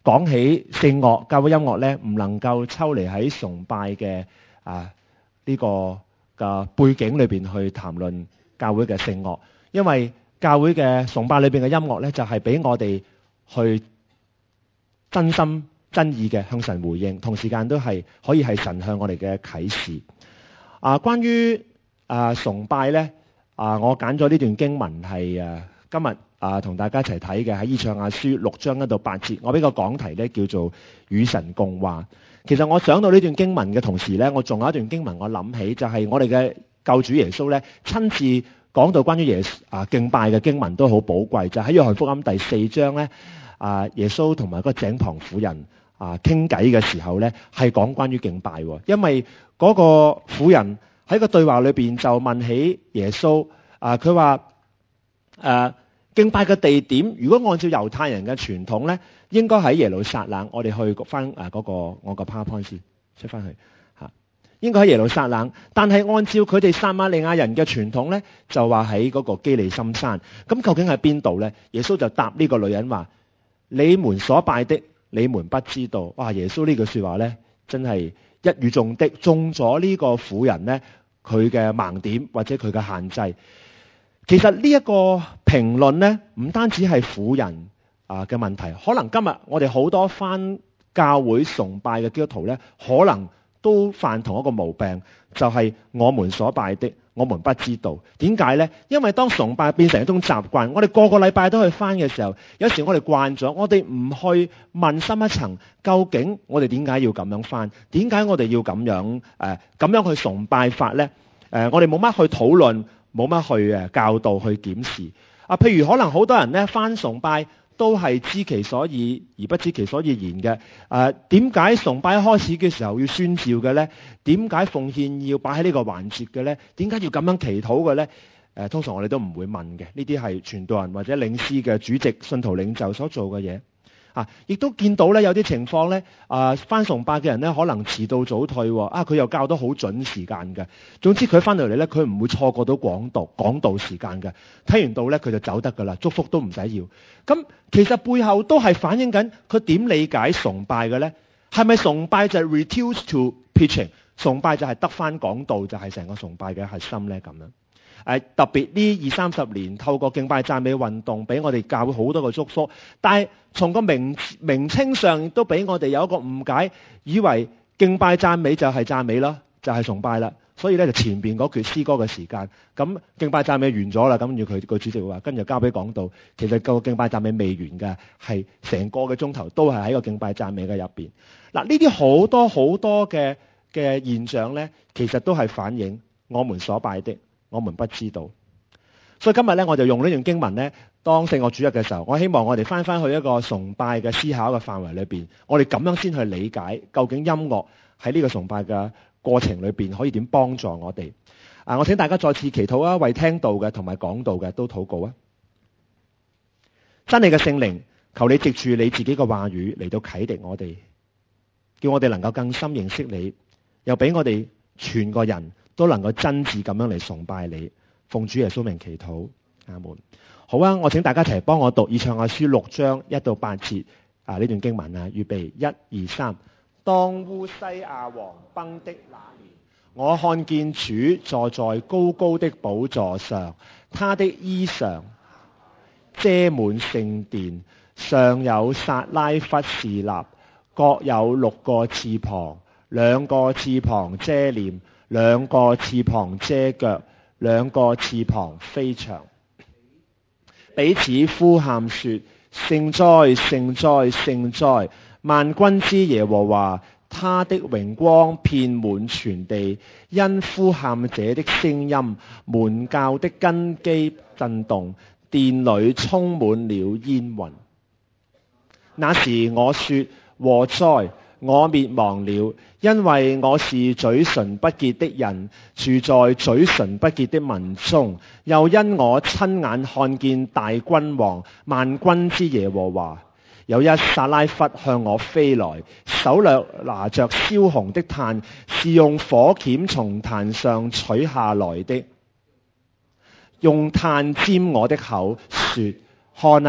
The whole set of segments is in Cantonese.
講起聖樂、教會音樂咧，唔能夠抽離喺崇拜嘅呢個嘅背景裏邊去談論教會嘅聖樂，因為教會嘅崇拜裏邊嘅音樂咧，就係俾我哋去真心真意嘅向神回應，同時間都係可以係神向我哋嘅啟示。關於崇拜咧，我揀咗呢段經文係今日同大家一齊睇嘅，喺以賽亞書6章1到8節。我俾個講題咧叫做與神共話。其實我想到呢段經文嘅同時咧，我仲有一段經文我諗起，就係我哋嘅救主耶穌咧親自講到關於敬拜嘅經文都好寶貴，就喺約翰福音第4章咧，耶穌同埋嗰個井旁婦人傾偈嘅時候咧，係講關於敬拜喎。因為嗰個婦人喺個對話裏邊就問起耶穌，佢話敬拜嘅地點，如果按照猶太人嘅傳統咧，應該喺耶路撒冷。我哋去翻我個 PowerPoint 先出翻去嚇，應該喺耶路撒冷。但係按照佢哋撒瑪利亞人嘅傳統咧，就話喺嗰個基利心山。咁究竟喺邊度咧？耶穌就答呢個女人話：你們所拜的，你們不知道。哇！耶穌呢句説話咧，真係一語中的，中咗呢個婦人咧佢嘅盲點或者佢嘅限制。其實呢一個評論咧，唔單止係婦人嘅問題，可能今日我哋好多返教會崇拜嘅基督徒咧，可能都犯同一個毛病，就係我們所拜的，我們不知道。點解咧？因為當崇拜變成一種習慣，我哋個個禮拜都去返嘅時候，有時我哋慣咗，我哋唔去問深一層，究竟我哋點解要咁樣返？點解我哋要咁樣去崇拜法咧？我哋冇乜去討論。冇乜去教導去檢視譬如可能好多人咧返崇拜都係知其所以而不知其所以然嘅。點解崇拜一開始嘅時候要宣召嘅咧？點解奉獻要擺喺呢個環節嘅咧？點解要咁樣祈禱嘅咧？通常我哋都唔會問嘅，呢啲係傳道人或者領詩嘅主席、信徒領袖所做嘅嘢。亦都見到咧有啲情況咧，返崇拜嘅人咧可能遲到早退喎，佢又教得好準時間嘅。總之佢返到嚟咧，佢唔會錯過到講道時間嘅。睇完道咧，佢就走得㗎啦，祝福都唔使要。咁其實背後都係反映緊佢點理解崇拜嘅咧？係咪崇拜就係 reduce to preaching？ 崇拜就係得返講道就係成個崇拜嘅核心咧咁樣。特別呢20-30年透過敬拜讚美運動，俾我哋教會好多個祝福。但係從個名稱上都俾我哋有一個誤解，以為敬拜讚美就係讚美啦，就係崇拜啦。所以咧就前邊嗰句詩歌嘅時間，咁敬拜讚美完咗啦，咁要佢個主席話跟住交俾講道。其實個敬拜讚美未完嘅，係成個嘅鐘頭都係喺個敬拜讚美嘅入邊。嗱，呢啲好多好多嘅現象咧，其實都係反映我們所拜的，我們不知道。所以今日咧，我就用呢段經文咧，當聖樂主日嘅時候，我希望我哋翻去一個崇拜嘅思考嘅範圍裏邊，我哋咁樣先去理解究竟音樂喺呢個崇拜嘅過程裏邊可以點幫助我哋。我請大家再次祈禱啊，為聽道嘅同埋講道嘅都禱告啊。真理嘅聖靈，求你藉住你自己嘅話語嚟到啟迪我哋，叫我哋能夠更深認識你，又俾我哋全個人都能夠真摯咁樣嚟崇拜你。奉主耶穌名祈禱，阿門。好啊，我請大家一齊幫我讀以賽亞書6章1到8節呢段經文啊。預備1、2、3。當烏西亞王崩的那年，我看見主坐在高高的寶座上，他的衣裳遮滿聖殿，上有撒拉弗侍立，各有6個翅膀，2個翅膀遮臉，2個翅膀遮腳，2個翅膀飛翔，彼此呼喊說：聖哉，聖哉，聖哉！萬軍之耶和華，他的榮光遍滿全地。因呼喊者的聲音，門鉸的根基震動，殿裏充滿了煙雲。那時我說：禍哉！我滅亡了，因為我是嘴唇不潔的人，住在嘴唇不潔的民中。又因我親眼看見大君王，萬軍之耶和華。有一撒拉弗向我飛來，手裏拿着燒紅的炭，是用火鉗從壇上取下來的，用炭沾我的口，說：看啊，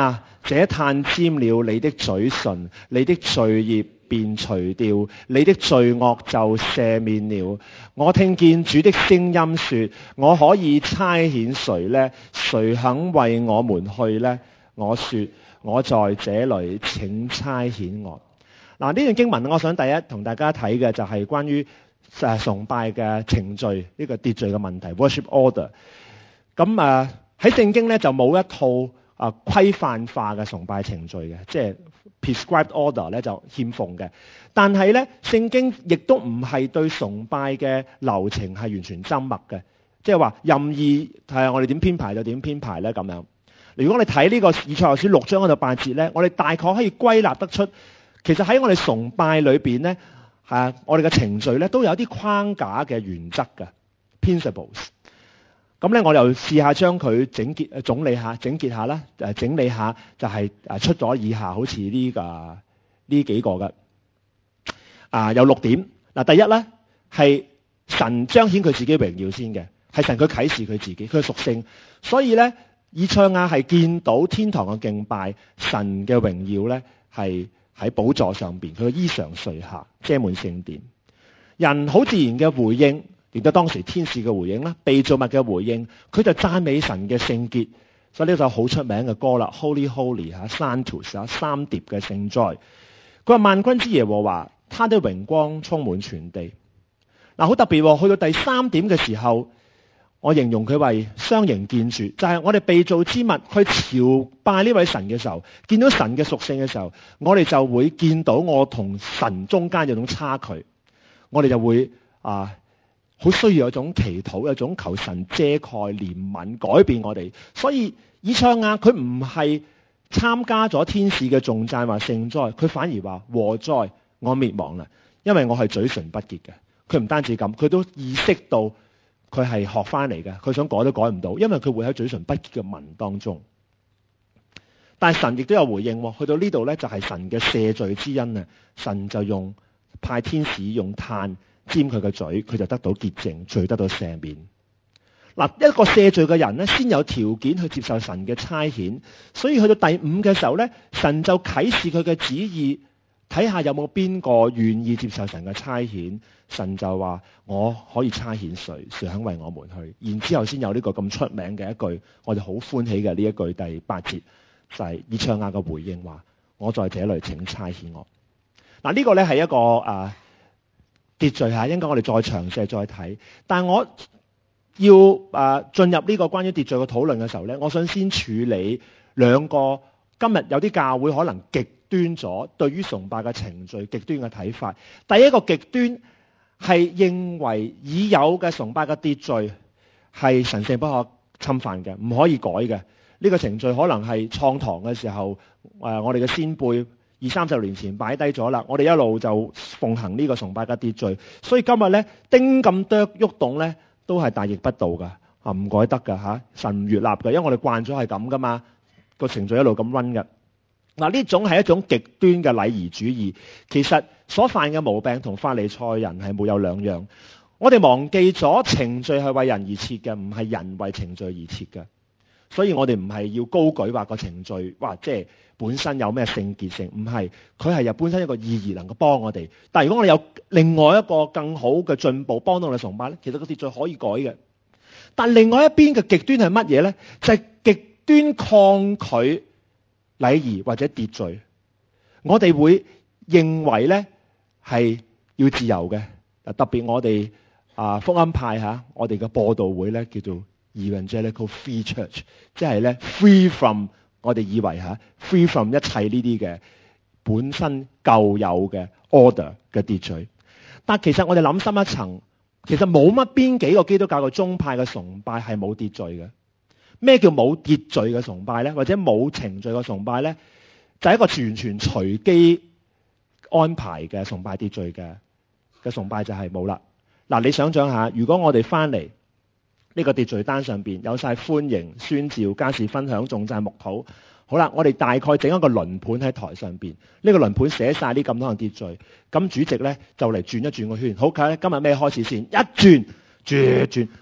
這炭沾了你的嘴唇，你的罪孽便除掉，你的罪惡就赦免了。我聽見主的聲音說：我可以差遣誰呢？誰肯為我們去呢？我說：我在這裏，請差遣我。嗱，呢段經文我想第一同大家睇嘅就係關於崇拜嘅程序，呢個秩序嘅問題 worship order。咁喺聖經咧就冇一套規範化嘅崇拜程序嘅，即係 prescribed order 咧就欠奉嘅。但係咧聖經亦都唔係對崇拜嘅流程係完全縝密嘅，即係話任意係我哋點編排就點編排咧咁樣。如果我哋睇呢個以賽亞書6章嗰度8節咧，我哋大概可以歸納得出，其實喺我哋崇拜裏邊咧，我哋嘅程序咧都有啲框架嘅原則嘅 principles。咁咧我就試下將佢整理下啦，整理下就係出咗以下好似呢幾個嘅有6點。嗱，第一咧係神彰顯佢自己榮耀先嘅，係神佢啟示佢自己佢嘅屬性，所以咧。以賽亞係見到天堂嘅敬拜，神嘅榮耀咧係喺寶座上邊，佢嘅衣裳垂下，遮滿聖殿。人好自然嘅回應，亦都當時天使嘅回應啦，被造物嘅回應，佢就讚美神嘅聖潔。所以呢首好出名嘅歌啦 ，Holy Holy Sanctus 三疊嘅聖哉。佢話萬軍之耶和華，他的榮光充滿全地。嗱，好特別喎，去到第3點嘅時候。我形容佢為雙形見住，就係我哋被造之物去朝拜呢位神嘅時候，見到神嘅屬性嘅時候，我哋就會見到我同神中間有種差距，我哋就會好需要有種祈禱，有種求神遮蓋、憐憫、改變我哋。所以以賽亞佢唔係參加咗天使嘅頌讚或聖哉，佢反而話禍哉，我滅亡啦，因為我係嘴唇不潔嘅。佢唔單止咁，佢都意識到。佢係學翻嚟嘅，佢想改都改唔到，因為佢會喺嘴唇不潔嘅民當中。但係神亦都有回應，去到呢度咧就係神嘅赦罪之恩啊！神就派天使用炭沾佢嘅嘴，佢就得到潔淨，罪得到赦免。嗱，一個赦罪嘅人咧，先有條件去接受神嘅差遣，所以去到第5嘅時候咧，神就啟示佢嘅旨意。睇下有冇邊個願意接受神嘅差遣，神就話我可以差遣誰，誰肯為我們去。然之後先有呢個咁出名嘅一句，我哋好歡喜嘅呢一句第8節，就係以賽亞嘅回應話：我在這裏，請差遣我。嗱，呢個咧係一個秩序嚇，應該我哋再詳細再睇。但係我要進入呢個關於秩序嘅討論嘅時候咧，我想先處理2個今日有啲教會可能極端咗對於崇拜嘅程序極端嘅睇法。第一個極端係認為已有嘅崇拜嘅秩序係神聖不可侵犯嘅，唔可以改嘅。呢個程序可能係創堂嘅時候，我哋嘅先輩20-30年前擺低咗啦，我哋一路就奉行呢個崇拜嘅秩序，所以今日咧丁咁多喐動咧都係大逆不道噶，唔改得噶嚇，神唔悅納嘅，因為我哋慣咗係咁噶嘛，個程序一路咁 run 嘅。嗱，呢種係一種極端嘅禮儀主義，其實所犯嘅毛病同法利賽人係冇有兩樣。我哋忘記咗程序係為人而設嘅，唔係人為程序而設嘅。所以我哋唔係要高舉話個程序，即係本身有咩聖潔性，唔係，佢係有本身一個意義能夠幫我哋。但係如果我哋有另外一個更好嘅進步幫到我哋崇拜咧，其實個秩序可以改嘅。但另外一邊嘅極端係乜嘢咧？就係極端抗拒禮儀或者秩序，我哋會認為咧係要自由嘅。特別我哋福音派嚇，我哋嘅播道會咧叫做 Evangelical Free Church， 即係咧 free from 我哋以為free from 一切呢啲嘅本身舊有嘅 order 嘅秩序。但其實我哋諗深一層，其實冇乜邊幾個基督教嘅宗派嘅崇拜係冇秩序嘅。咩叫冇秩序嘅崇拜咧？或者冇程序嘅崇拜咧？就係一個完全隨機安排嘅崇拜秩序嘅崇拜就係冇啦。嗱，你想象下，如果我哋翻嚟呢個秩序單上邊有晒歡迎、宣召、家事分享、頌讚、牧禱，好啦，我哋大概整一個輪盤喺台上邊，呢個輪盤寫晒呢咁多嘅秩序，咁主席咧就嚟轉一轉個圈。好，今日咩開始先？一轉，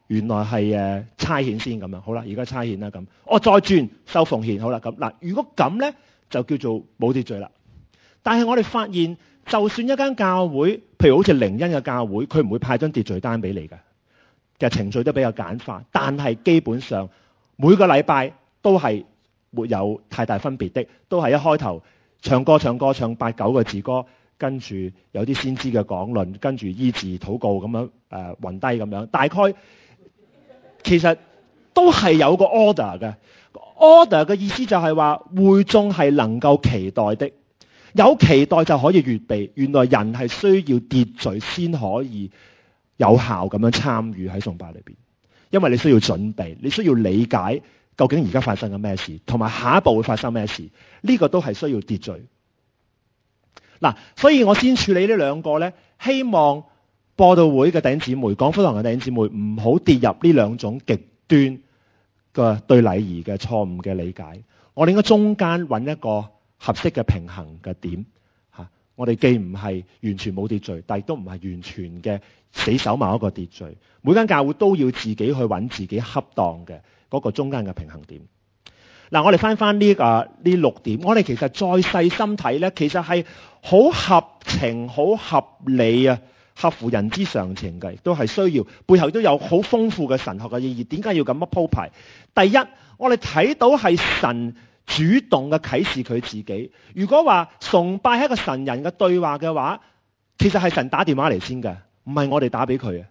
原來係差遣先咁樣。好啦，而家差遣啦咁，我再轉收奉獻。好啦咁嗱，如果咁咧就叫做冇秩序啦。但係我哋發現，就算一間教會，譬如好似靈恩嘅教會，佢唔會派張秩序單俾你嘅程序都比較簡化，但係基本上每個禮拜都係沒有太大分別的，都係一開頭唱歌唱8-9個字歌，跟住有啲先知嘅講論，跟住醫治禱告咁樣暈低咁樣，大概其實都係有個 order 嘅。order 嘅意思就係話會眾係能夠期待的，有期待就可以預備。原來人係需要秩序先可以有效咁樣參與喺崇拜裏邊，因為你需要準備，你需要理解究竟而家發生緊咩事，同埋下一步會發生咩事，呢個都係需要秩序。嗱，所以我先處理呢兩個呢，希望播道會嘅弟兄姊妹、講福堂嘅弟兄姊妹唔好跌入呢兩種極端嘅對禮儀嘅錯誤嘅理解。我哋應該中間揾一個合適嘅平衡嘅點嚇。我哋既唔係完全冇秩序，但亦都唔係完全嘅死守某一個秩序。每間教會都要自己去揾自己恰當嘅嗰個中間嘅平衡點。嗱，我哋翻呢6點，我哋其實再細心睇呢，其實係好合情、好合理啊，合乎人之常情嘅，亦都係需要背後都有好豐富嘅神學嘅意義。點解要咁樣鋪排？第一，我哋睇到係神主動嘅啟示佢自己。如果話崇拜係一個神人嘅對話嘅話，其實係神打電話嚟先嘅，唔係我哋打俾佢啊。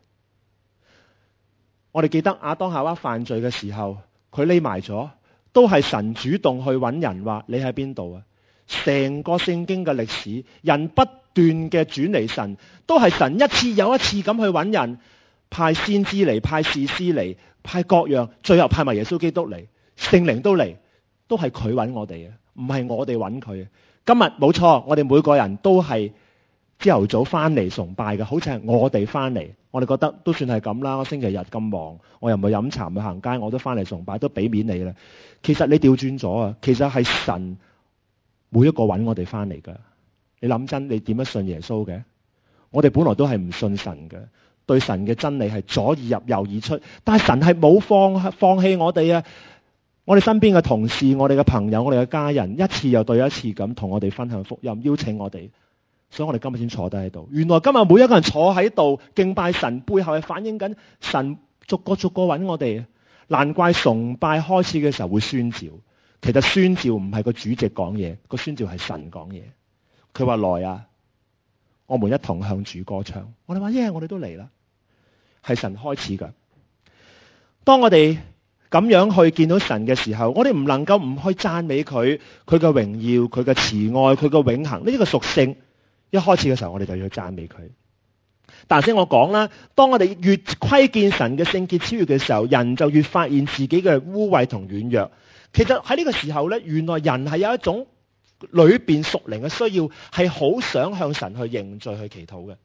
我哋記得亞當夏娃犯罪嘅時候，佢匿埋咗，都係神主動去揾人話你喺邊度啊？成個聖經嘅歷史，人不斷嘅轉離神，都係神一次又一次咁去揾人，派先知嚟，派士師嚟，派各樣，最後派埋耶穌基督嚟，聖靈都嚟，都係佢揾我哋啊，唔係我哋揾佢啊。今日冇錯，我哋每個人都係朝頭早翻嚟崇拜嘅，好似係我哋翻嚟，我哋覺得都算係咁啦。我星期日咁忙，我又唔去飲茶唔去行街，我都翻嚟崇拜，都俾面你啦。其實你調轉咗啊，其實係神每一個揾我哋翻嚟噶。你諗真，你點樣信耶穌嘅？我哋本來都係唔信神嘅，對神嘅真理係左耳入右耳出，但係神係冇放棄我哋啊！我哋身邊嘅同事、我哋嘅朋友、我哋嘅家人，一次又對一次咁同我哋分享福音，邀請我哋，所以我哋今日先坐低喺度。原來今日每一個人坐喺度敬拜神，背後係反映緊神逐個揾我哋。難怪崇拜開始嘅時候會宣召，其實宣召唔係個主席講嘢，個宣召係神講嘢。佢話來啊，我們一同向主歌唱。我哋話耶，我哋都嚟啦，係神開始噶。當我哋咁樣去見到神嘅時候，我哋唔能夠唔去讚美佢，佢嘅榮耀，佢嘅慈愛，佢嘅永恆呢個屬性。一開始嘅時候，我哋就要去讚美佢。但係先我講啦，當我哋越窺見神嘅聖潔超越嘅時候，人就越發現自己嘅污穢同軟弱。其實喺呢個時候咧，原來人係有一種裏邊屬靈嘅需要，係好想向神去認罪、去祈禱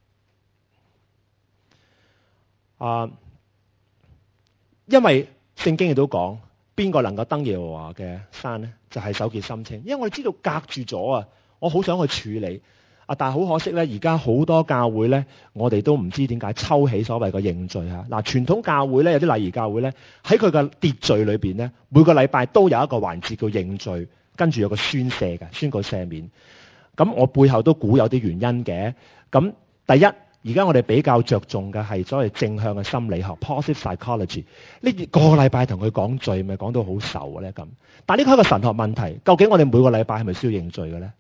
嘅。因為聖經亦都講，邊個能夠登耶和華嘅山呢？就係手潔心清。因為我哋知道隔住咗啊，我好想去處理。但係好可惜咧，而家好多教會咧，我哋都唔知點解抽起所謂嘅認罪嚇。嗱，傳統教會咧，有啲禮儀教會咧，喺佢嘅秩序裏邊咧，每個禮拜都有一個環節叫認罪，跟住有個宣赦嘅，宣告赦免。咁我背後都估有啲原因嘅。咁第一，而家我哋比較着重嘅係所謂正向嘅心理學 （positive psychology）。呢個禮拜同佢講罪，咪講到好愁嘅咧咁。但係呢個係一個神學問題，究竟我哋每個禮拜係咪需要認罪嘅咧？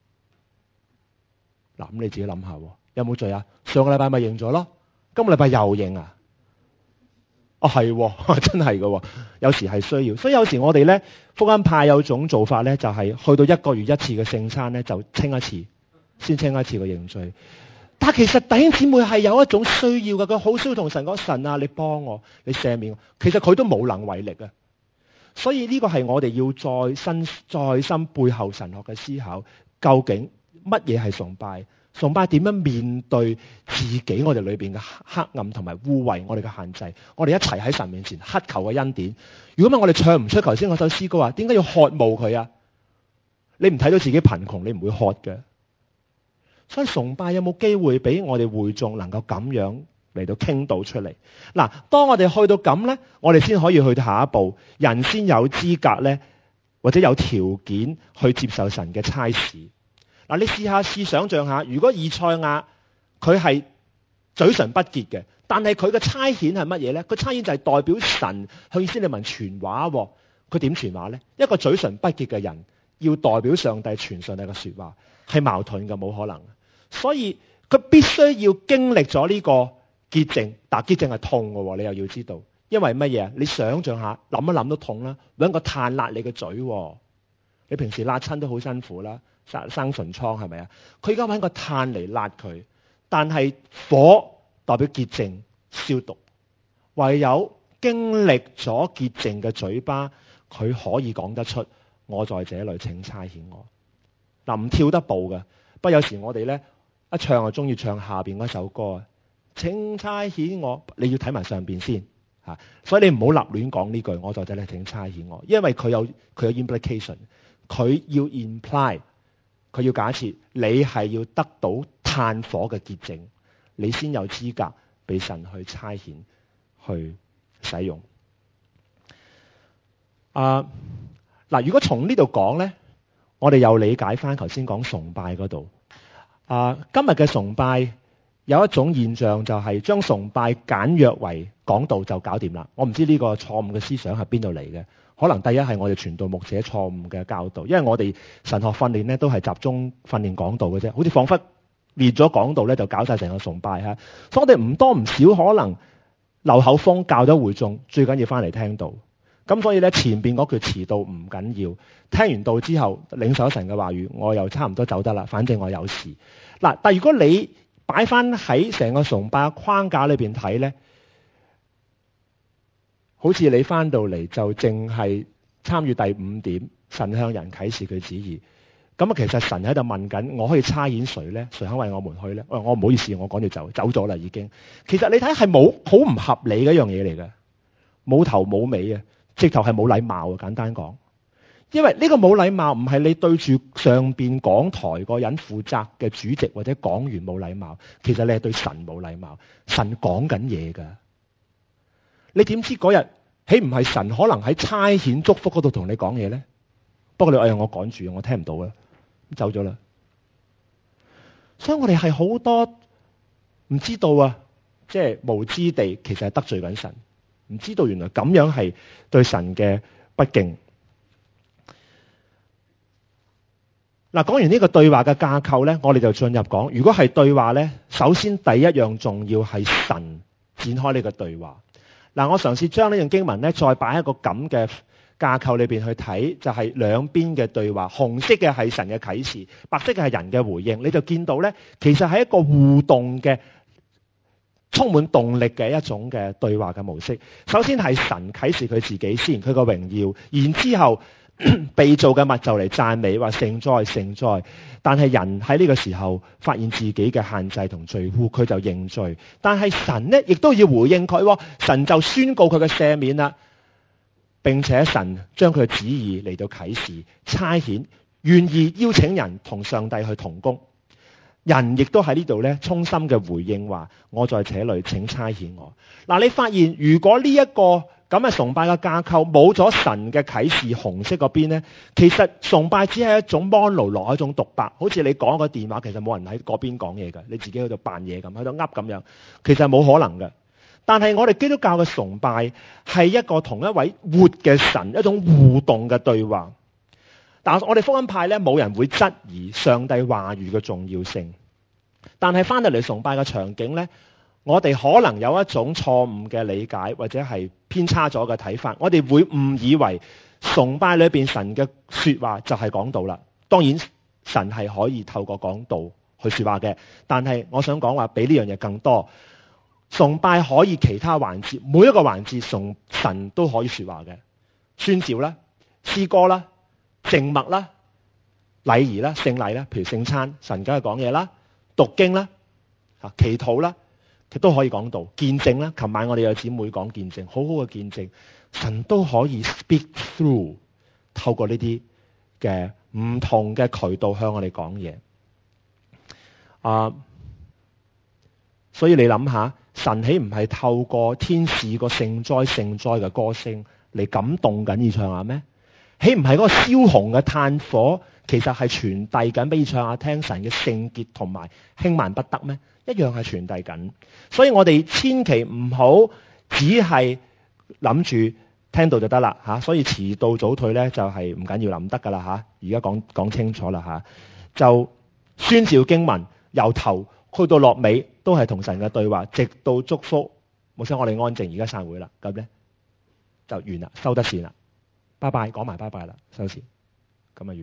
嗱，咁你自己諗下，有冇罪啊？上個禮拜咪認咗咯，今個禮拜又認啊？係，真係嘅，有時係需要。所以有時我哋咧，福音派有種做法咧，就係去到1個月一次嘅聖餐咧，就清一次，先清一次嘅認罪。但係其實弟兄姊妹係有一種需要嘅，佢好需要同神講：神啊，你幫我，你赦免我。其實佢都無能為力啊。所以呢個係我哋要再深背後神學嘅思考，究竟乜嘢係崇拜？崇拜點樣面對自己我哋裏邊嘅黑暗同埋污穢，我哋嘅限制？我哋一齊喺神面前乞求嘅恩典。如果唔係我哋唱唔出頭先嗰首詩歌啊，點解要渴慕佢啊？你唔睇到自己貧窮，你唔會渴嘅。所以崇拜有冇機會俾我哋會眾能夠咁樣嚟到傾倒出嚟。嗱，當我哋去到咁呢，我哋先可以去到下一步，人先有資格呢，或者有條件去接受神嘅差使。嗱，你試想像下，如果以賽亞佢係嘴唇不潔嘅，但係佢嘅差遣係乜嘢呢？佢差遣就係代表神向以色列民傳話。佢點傳話呢？一個嘴唇不潔嘅人要代表上帝傳上帝嘅說話，係矛盾嘅，冇可能。所以佢必須要經歷咗呢個潔淨，但潔淨係痛嘅，你又要知道，因為乜嘢？你想象下，諗一諗都痛啦，搵個炭辣你嘅嘴，你平時辣親都好辛苦啦，生唇瘡係咪啊？佢而家搵個炭嚟辣佢，但係火代表潔淨消毒，唯有經歷咗潔淨嘅嘴巴，佢可以講得出我在這裏，請差遣我。嗱，唔跳得步嘅，不過有時我哋咧一唱就中意唱下邊嗰首歌，請差遣我，你要睇埋上邊先吓，所以你唔好立亂講呢句我在這裏，請差遣我，因為佢有 implication， 佢要 imply， 佢要假設你係要得到炭火嘅潔淨，你先有資格被神去差遣去使用。嗱，如果從呢度講咧，我哋又理解翻頭先講崇拜嗰度。今日嘅崇拜有一種現象，就係將崇拜簡約為講道就搞掂啦。我唔知呢個錯誤嘅思想係邊度嚟嘅？可能第一係我哋傳道牧者錯誤嘅教導，因為我哋神學訓練咧都係集中訓練講道嘅啫，好似彷彿練咗講道咧就搞晒成個崇拜嚇。所以我哋唔多唔少可能漏口風教咗會眾，最緊要翻嚟聽道。咁所以咧前邊嗰句遲到唔緊要，聽完道之後領受神嘅話語，我又差唔多走得啦，反正我有事。嗱，但如果你擺翻喺成個崇拜框架裏邊睇咧，好似你翻到嚟就淨係參與第5點，神向人啟示佢旨意。咁其實神喺度問緊，我可以差遣誰咧？誰肯為我們去咧？我唔好意思，我趕住走咗啦已經。其實你睇係冇好唔合理嘅一樣嘢嚟嘅，冇頭冇尾嘅。直頭係冇禮貌嘅，簡單講，因為呢個冇禮貌唔係你對住上邊講台個人負責嘅主席或者講員冇禮貌，其實你係對神冇禮貌。神講緊嘢㗎，你點知嗰日豈唔係神可能喺差遣祝福嗰度同你講嘢咧？不過你我趕住，我聽唔到啦，走咗啦。所以我哋係好多唔知道啊，即係無知地，其實係得罪緊神。唔知道原來咁樣係對神嘅不敬。嗱，講完呢個對話嘅架構咧，我哋就進入講，如果係對話咧，首先第一樣重要係神展開呢個對話。嗱，我嘗試將呢樣經文咧再擺喺一個咁嘅架構裏邊去睇，就係兩邊嘅對話，紅色嘅係神嘅啟示，白色嘅係人嘅回應。你就見到咧，其實係一個互動嘅，充滿動力嘅一種嘅對話嘅模式。首先係神啟示佢自己先，佢個榮耀，然之後被造嘅物就嚟讚美，話聖哉聖哉。但係人喺呢個時候發現自己嘅限制同罪污，佢就認罪。但係神呢亦都要回應佢，神就宣告佢嘅赦免啦，並且神將佢嘅旨意嚟到啟示差遣，願意邀請人同上帝去同工。人亦都喺呢度咧，衷心嘅回應話：我在這裏，請差遣我。嗱，你發現如果呢一個咁嘅崇拜嘅架構冇咗神嘅啟示，紅色嗰邊咧，其實崇拜只係一種 monologue，一種獨白，好似你講個電話，其實冇人喺嗰邊講嘢㗎，你自己喺度扮嘢咁，喺度噏咁樣，其實冇可能嘅。但係我哋基督教嘅崇拜係一個同一位活嘅神一種互動嘅對話。但我哋福音派咧，冇人會質疑上帝話語嘅重要性。但係翻到嚟崇拜嘅場景咧，我哋可能有一種錯誤嘅理解，或者係偏差咗嘅睇法。我哋會誤以為崇拜裏邊神嘅說話就係講道啦。當然神係可以透過講道去說話嘅，但係我想講話比呢樣嘢更多。崇拜可以其他環節，每一個環節神都可以說話嘅，宣召啦、詩歌啦、靜默啦、禮儀啦、聖禮啦，譬如聖餐，神梗係講嘢啦，讀經啦、祈禱啦，佢都可以講道。見證啦，琴晚我哋有姊妹講見證，好好嘅見證，神都可以 speak through， 透過呢啲嘅唔同嘅渠道向我哋講嘢。所以你諗下， 神豈唔係透過天使個聖哉嘅歌聲嚟感動緊以賽亞咩？豈唔係嗰個燒紅嘅炭火，其實係傳遞緊俾以賽亞聽神嘅聖潔同埋輕慢不得咩？一樣係傳遞緊。所以我哋千祈唔好只係諗住聽到就得啦嚇。所以遲到早退咧就係唔緊要，諗得噶啦嚇。而家講清楚啦嚇，就宣召經文由頭去到落尾都係同神嘅對話，直到祝福。冇錯，我哋安靜，而家散會啦。咁咧就完啦，收得線啦。拜拜，講埋拜拜啦，收線，咁啊完。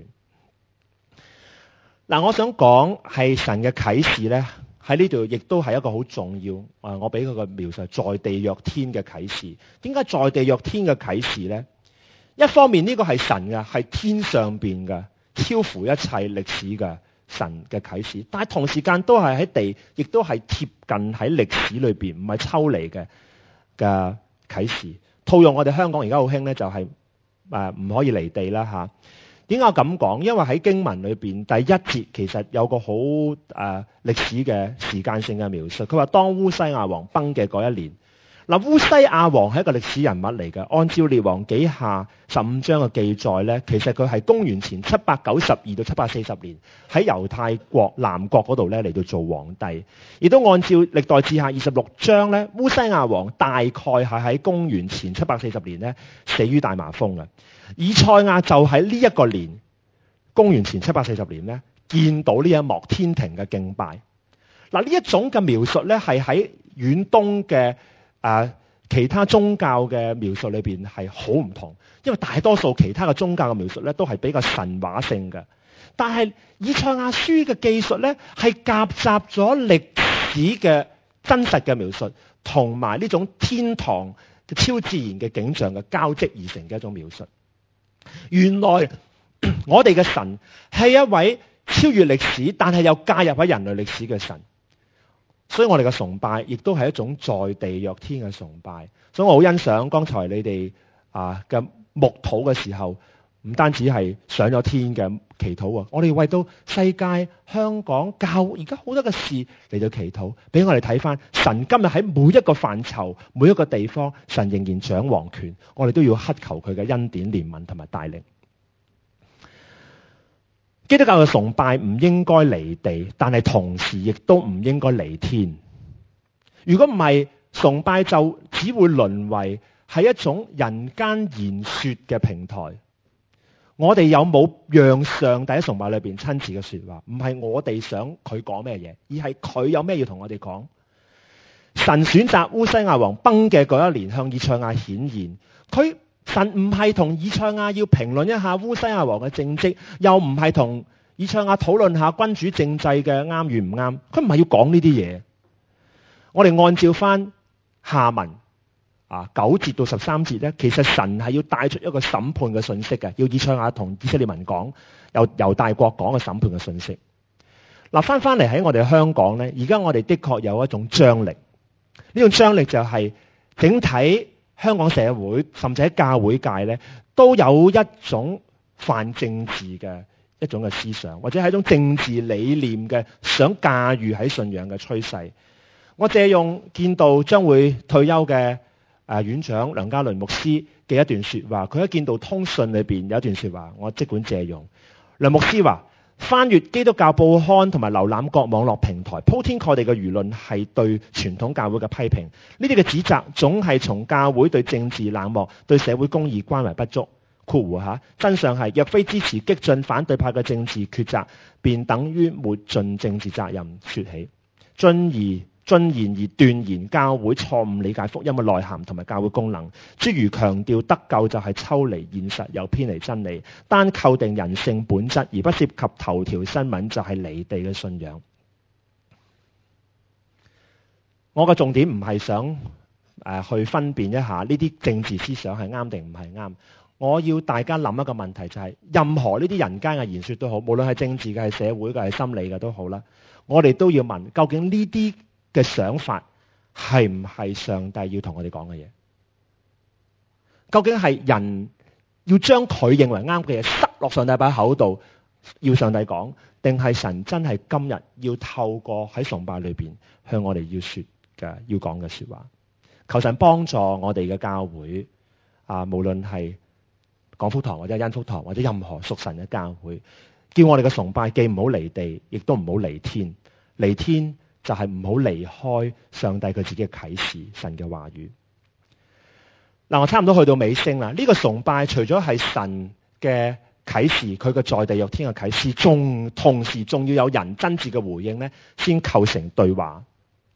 嗱，我想講係神嘅啟示咧，喺呢度亦都係一個好重要。我俾佢個描述，在地若天嘅啟示。點解在地若天嘅啟示咧？一方面呢個係神嘅，係天上邊嘅，超乎一切歷史嘅神嘅啟示。但係同時間都係喺地，亦都係貼近喺歷史裏邊，唔係抽離嘅啟示。套用我哋香港而家好興咧，就係唔可以離地啦嚇。點解我咁講？因為喺經文裏邊第一節其實有個好歷史嘅時間性嘅描述。佢話當烏西亞王崩嘅嗰一年，嗱，烏西亞王係一個歷史人物嚟嘅。按照列王紀下15章嘅記載咧，其實佢係公元前792到740年喺猶太國南國嗰度咧嚟到做皇帝。亦都按照歷代志下26章咧，烏西亞王大概係喺公元前740年咧死於大麻風嘅。以賽亞就喺呢一個年，公元前740年咧，見到呢一幕天庭嘅敬拜。嗱，呢一種嘅描述咧，係喺遠東嘅其他宗教嘅描述裏邊係好唔同，因為大多數其他嘅宗教嘅描述咧都係比較神話性嘅。但係以賽亞書嘅記述咧，係夾雜咗歷史嘅真實嘅描述，同埋呢種天堂嘅超自然嘅景象嘅交織而成嘅一種描述。原來我哋嘅神係一位超越歷史，但係又介入喺人類歷史嘅神。所以我哋嘅崇拜亦都係一種在地若天嘅崇拜。所以我好欣賞剛才你哋嘅牧禱嘅時候，唔單止係上咗天嘅祈禱啊，我哋為到世界、香港、教會而家好多嘅事嚟到祈禱，俾我哋睇翻神今日喺每一個範疇、每一個地方，神仍然掌王權，我哋都要乞求佢嘅恩典、憐憫同埋帶領。基督教嘅崇拜唔應該離地，但係同時亦都唔應該離天。如果唔係，崇拜就只會淪為係一種人間言說嘅平台。我哋有冇讓上帝喺崇拜裏邊親自嘅說話？唔係我哋想佢講咩嘢，而係佢有咩要同我哋講。神選擇烏西亞王崩嘅嗰一年向以賽亞顯現，神唔係同以賽亞要評論一下烏西亞王嘅政績，又唔係同以賽亞討論下君主政制嘅啱與唔啱，佢唔係要講呢啲嘢。我哋按照翻下文9節到13節咧，其實神係要帶出一個審判嘅信息嘅，要以賽亞同以色列民講，由大國講嘅審判嘅信息。嗱，翻嚟喺我哋香港咧，而家我哋的確有一種張力，呢種張力就係整體香港社會甚至喺教會界咧，都有一種泛政治嘅一種嘅思想，或者係一種政治理念嘅想駕馭喺信仰嘅趨勢。我借用見到將會退休嘅院長梁家麟牧師嘅一段說話，佢喺見到通訊裏邊有一段說話，我即管借用。梁牧師話：翻閱基督教報刊同埋瀏覽各網絡平台，鋪天蓋地嘅輿論係對傳統教會嘅批評，呢啲嘅指責總係從教會對政治冷漠、對社會公義關懷不足。括弧真相係若非支持激進反對派嘅政治抉擇，便等於沒盡政治責任說起。進言而斷言教會錯誤理解福音嘅內涵同埋教會功能，諸如強調得救就係抽離現實又偏離真理，單構定人性本質而不涉及頭條新聞就係離地嘅信仰。我嘅重點唔係想去分辨一下呢啲政治思想係啱定唔係啱，我要大家諗一個問題，就係任何呢啲人間嘅言說都好，無論係政治嘅、係社會嘅、係心理嘅都好啦，我哋都要問究竟呢啲嘅想法係唔係上帝要同我哋講嘅嘢？究竟係人要將佢認為啱嘅嘢塞落上帝把口度，要上帝講，定係神真係今日要透過喺崇拜裏邊向我哋要說嘅要講嘅說話。求神幫助我哋嘅教會無論係廣福堂或者恩福堂或者任何屬神嘅教會，叫我哋嘅崇拜既唔好離地，亦都唔好離天。離天就係唔好離開上帝佢自己嘅啟示，神嘅話語。嗱，我差唔多去到尾聲啦。呢個崇拜除咗係神嘅啟示，佢嘅在地若天嘅啟示，同時仲要有人真摯嘅回應咧，先構成對話。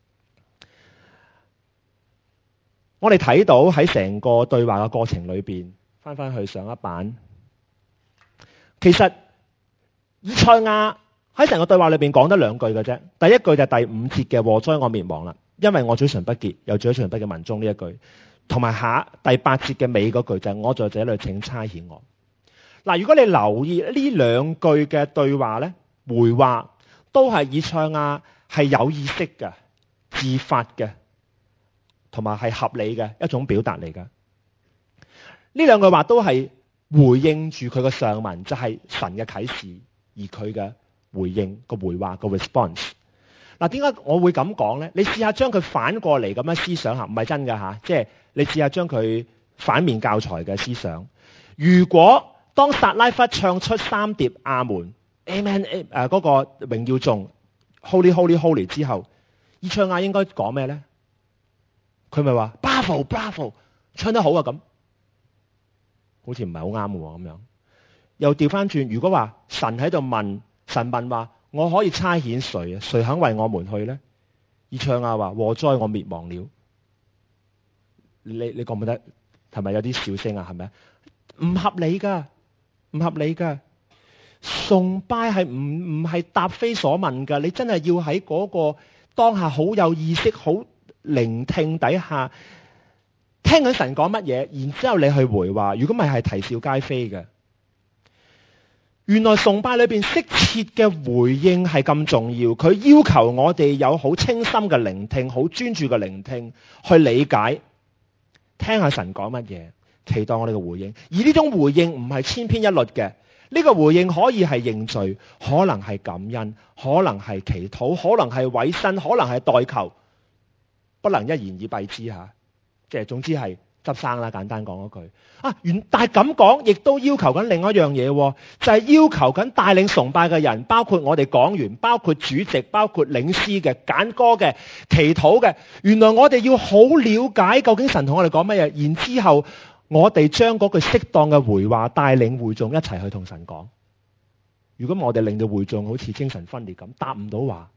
我哋睇到喺成個對話嘅過程裏邊，翻去上一版，其實以賽亞喺成個對話裏邊講得兩句嘅啫。第一句就係第5節嘅禍哉我滅亡啦，因為我嘴唇不潔，有嘴唇不潔民中呢一句，同埋第8節嘅尾嗰句就係我在這裏請差遣我。嗱，如果你留意呢兩句嘅對話咧，回話都係以賽亞係有意識嘅、自發嘅，同埋係合理嘅一種表達嚟㗎。呢兩句話都係回應住佢嘅上文，就係神嘅啟示，而佢嘅回應個回話個 response。嗱，點解我會咁講咧？你試下將佢反過嚟咁樣思想下，唔係真㗎嚇，即係你試下將佢反面教材嘅思想。如果當撒拉弗唱出3碟阿門 Amen 嗰個榮耀頌 Holy Holy Holy 之後，以賽亞應該講咩咧？佢咪話 Bravo Bravo 唱得好啊，咁好似唔係好啱嘅喎咁樣。又調翻轉，如果話神喺度問，神問話我可以差遣誰啊？誰肯為我們去咧？以賽亞話禍哉我滅亡了。你覺唔覺得係咪有啲笑聲啊？係咪唔合理㗎？唔合理㗎。崇拜係唔係答非所問㗎？你真係要喺嗰個當下好有意識、好聆聽底下，聽緊神講乜嘢，然之後你去回話。如果唔係啼笑皆非嘅。原來崇拜裏邊適切嘅回應係咁重要。佢要求我哋有好清心嘅聆聽，好專注嘅聆聽，去理解，聽下神講乜嘢，期待我哋嘅回應。而呢種回應唔係千篇一律嘅。呢個回應可以係認罪，可能係感恩，可能係祈禱，可能係委身，可能係代求，不能一言以蔽之嚇。即係總之係執生啦，簡單講嗰句。但係咁講，亦都要求緊另一樣嘢，就係要求緊帶領崇拜嘅人，包括我哋講員，包括主席，包括領詩嘅、揀歌嘅、祈禱嘅。原來我哋要好了解究竟神同我哋講乜嘢，然之後我哋將嗰句適當嘅回話帶領會眾一齊去同神講。如果我哋令到會眾好似精神分裂咁，答唔到話，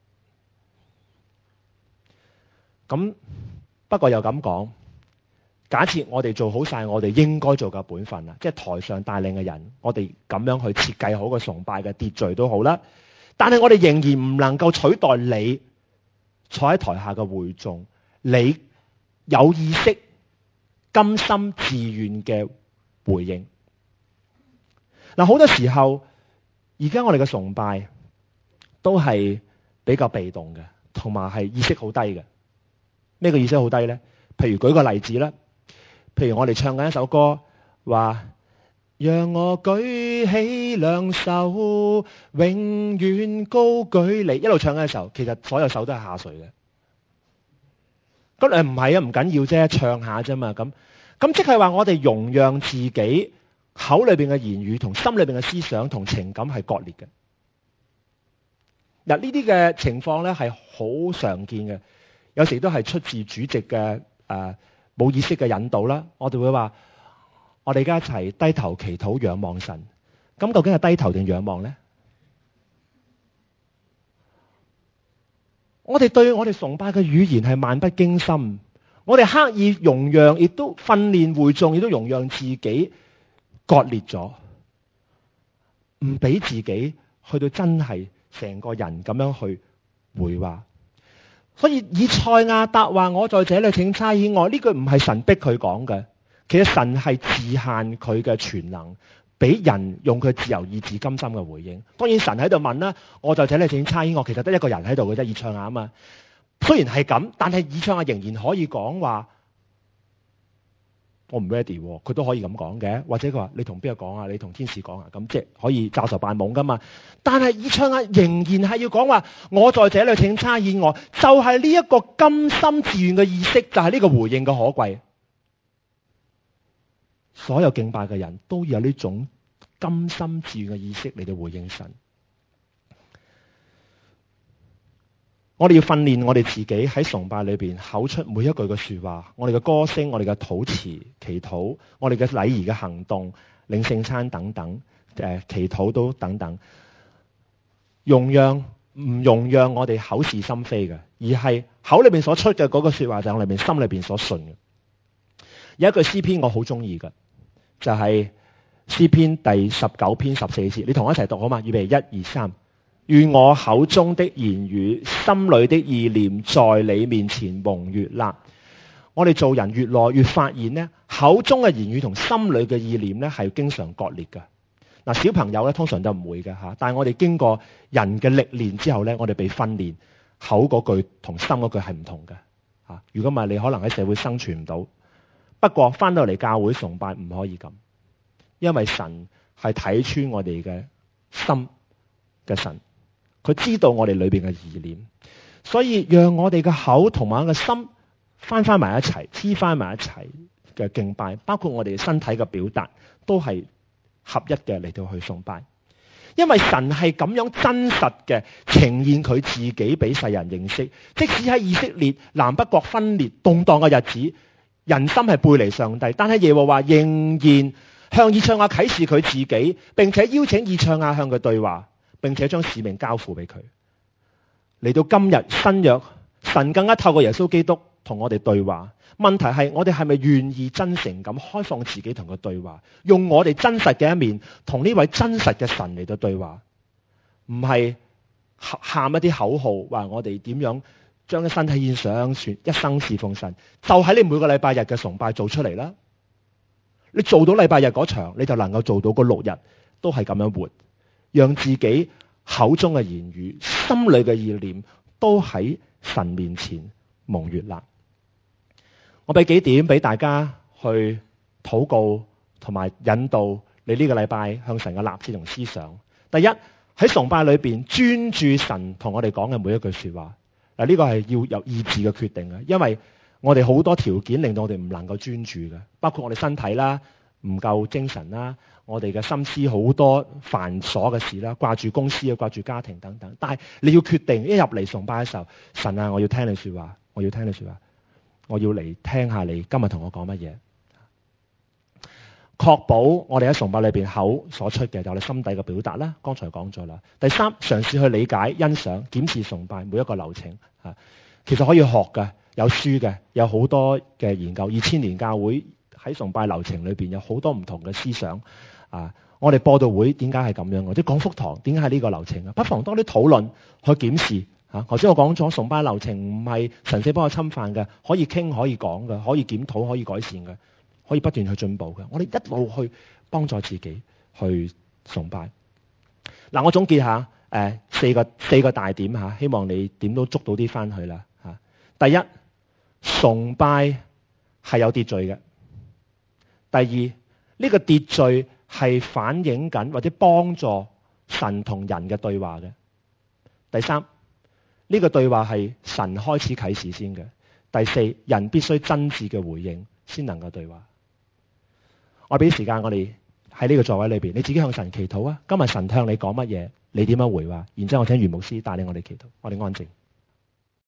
咁不過又咁講。假設我哋做好晒我哋應該做嘅本分啦，即係台上帶領嘅人，我哋咁樣去設計好個崇拜嘅秩序都好啦。但係我哋仍然唔能夠取代你坐喺台下嘅會眾，你有意識、甘心、自願嘅回應。嗱，好多時候而家我哋嘅崇拜都係比較被動嘅，同埋係意識好低嘅。咩叫意識好低咧？譬如舉個例子啦。譬如我哋唱緊一首歌，話讓我舉起兩手，永遠高舉你。一路唱緊嘅時候，其實所有手都係下垂嘅。咁唔係啊，唔緊要啫，唱下啫嘛。咁即係話我哋容讓自己口裏邊嘅言語同心裏邊嘅思想同情感係割裂嘅。嗱，呢啲嘅情況咧係好常見嘅，有時都係出自主席嘅冇意識嘅引導啦。我哋會話，我哋而家一齊低頭祈禱仰望神。咁究竟係低頭定仰望咧？我哋對我哋崇拜嘅語言係漫不經心，我哋刻意容讓，亦都訓練會眾，亦都容讓自己割裂咗，唔俾自己去到真係成個人咁樣去回話。所以以賽亞答話我在這裏請差遣我，呢句唔係神逼佢講嘅，其實神係自限佢嘅全能，俾人用佢自由意志甘心嘅回應。當然神喺度問啦，我在這裏請差遣我，其實得一個人喺度嘅啫，以賽亞啊嘛。雖然係咁，但係以賽亞仍然可以講話， 我唔 ready 喎，佢都可以咁講嘅。或者佢話你同邊個講啊？你同天使講啊？咁即係可以詐傻扮懵噶嘛。但係以賽亞仍然係要講話，我在這裏請差遣我，就係呢一個甘心自願嘅意識，就係呢個回應嘅可貴。所有敬拜嘅人都要有呢種甘心自願嘅意識嚟到回應神。我哋要訓練我哋自己喺崇拜裏邊口出每一句嘅說話，我哋嘅歌聲，我哋嘅禱詞、祈禱，我哋嘅禮儀嘅行動、領聖餐等等，祈禱都等等，容讓我哋口是心非嘅，而係口裏邊所出嘅嗰個說話就係我哋心裏邊所信嘅。有一句詩篇我好中意嘅，就係詩篇第19篇14節，你同我一齊讀好嘛？預備1、2、3。願我口中的言語、心裏的意念，在你面前蒙悅納。我哋做人越來越發現呢，口中嘅言語同心裏嘅意念呢係經常割裂嘅。嗱，小朋友咧通常都唔會嘅嚇，但係我哋經過人嘅歷練之後呢，我哋被訓練口嗰句同心嗰句係唔同嘅嚇。如果唔係，你可能喺社會生存唔到。不過翻到嚟教會崇拜唔可以咁，因為神係睇穿我哋嘅心嘅神。佢知道我哋裏邊嘅意念，所以讓我哋嘅口同埋個心翻埋一齊，黐翻埋一齊嘅敬拜，包括我哋身體嘅表達，都係合一嘅嚟到去崇拜。因為神係咁樣真實嘅呈現佢自己俾世人認識，即使喺以色列南北國分裂動盪嘅日子，人心係背離上帝，但係耶和華仍然向以賽亞啟示佢自己，並且邀請以賽亞向佢對話。並且將使命交付俾佢。嚟到今日新約，神更加透過耶穌基督同我哋對話。問題係我哋係咪願意真誠咁開放自己同佢對話，用我哋真實嘅一面同呢位真實嘅神嚟到對話，唔係喊一啲口號，話我哋點樣將身體獻上，一生侍奉神。就喺你每個禮拜日嘅崇拜做出嚟啦。你做到禮拜日嗰場，你就能夠做到個6日都係咁樣活。讓自己口中嘅言語、心裏嘅意念都喺神面前蒙悅納。我俾幾點俾大家去禱告同埋引導你呢個禮拜向神嘅立志同思想。第一，喺崇拜裏邊專注神同我哋講嘅每一句說話。嗱，呢個係要有意志嘅決定嘅，因為我哋好多條件令到我哋唔能夠專注嘅，包括我哋身體啦，唔夠精神啦。我哋嘅心思好多繁瑣嘅事啦，掛住公司啊，掛住家庭等等。但係你要決定一入嚟崇拜嘅時候，神啊，我要聽你說話，我要聽你說話，我要嚟聽下你今日同我講乜嘢。確保我哋喺崇拜裏邊口所出嘅就係我哋心底嘅表達啦。剛才講咗啦。第三，嘗試去理解、欣賞、檢視崇拜每一個流程啊。其實可以學嘅，有書嘅，有好多嘅研究。2000年教會喺崇拜流程裏邊有好多唔同嘅思想。我哋播道會點解係咁樣？或者講福堂點解係呢個流程啊？不妨多啲討論去檢視嚇。頭先我講咗崇拜流程唔係神聖不可侵犯嘅，可以傾可以講嘅，可以檢討可以改善嘅，可以不斷去進步嘅。我哋一路去幫助自己去崇拜。嗱，我總結下四個大點嚇，希望你點都捉到啲翻去啦嚇。第一，崇拜係有秩序嘅。第二，呢個秩序係反映緊或者幫助神同人嘅對話嘅。第三，呢個對話係神開始啟示先嘅。第四，人必須真摯嘅回應先能夠對話。我俾啲時間我哋喺呢個座位裏邊，你自己向神祈禱啊。今日神向你講乜嘢，你點樣回話？然之後我請袁牧師帶領我哋祈禱，我哋安靜。